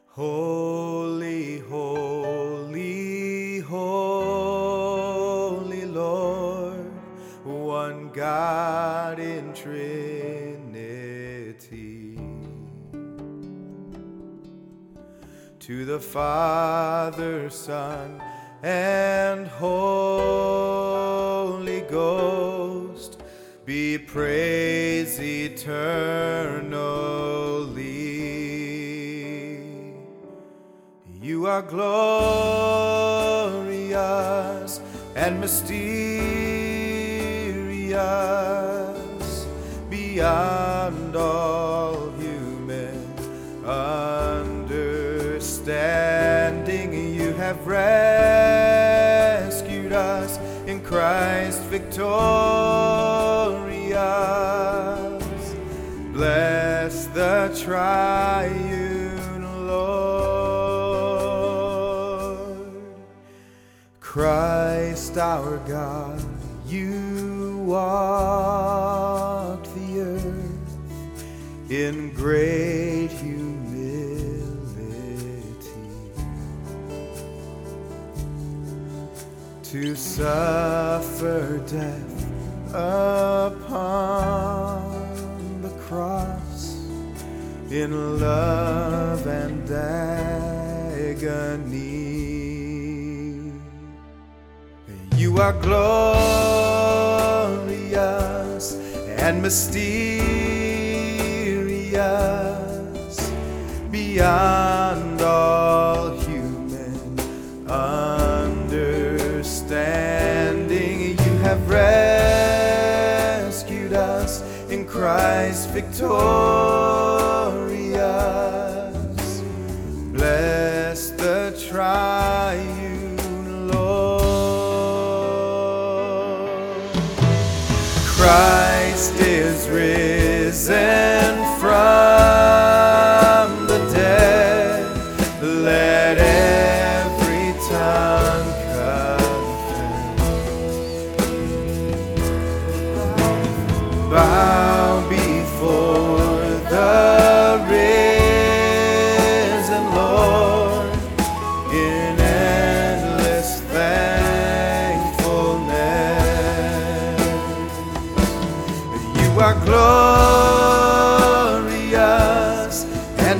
Holy, holy, holy Lord, one God in Trinity. To the Father, Son, and Holy Ghost be praise eternally. You are glorious and mysterious beyond all human understanding. You have rescued us in Christ victorious. Bless the triune Lord. Christ our God, you walked the earth in great humility to suffer death upon the cross in love and agony. You are glorious and mysterious beyond all human understanding. You have rescued us in Christ victorious. Bless the triune Lord. Christ is risen from the dead. Let every tongue confess. Bow before the risen Lord in endless thankfulness. You are glorious and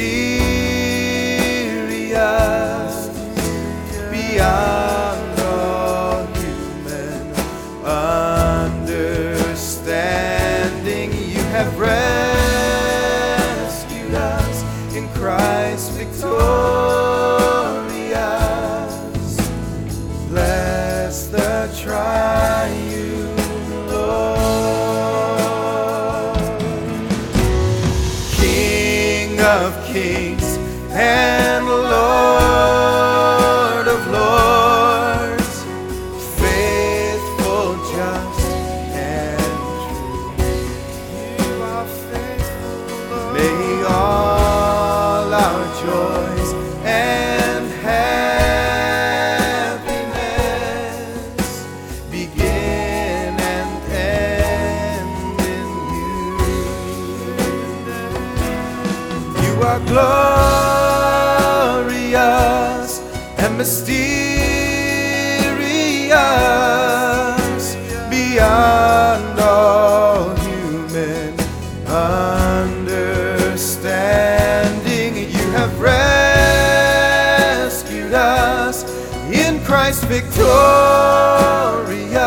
mysterious beyond all human understanding. You have rescued us in Christ victorious. Bless the triune Lord. King of kings and Lord of lords, faithful, just, and true. You are faithful, Lord. May all our joys and happiness begin and end in you. You are glorious and mysterious beyond all human understanding. You have rescued us in Christ victorious.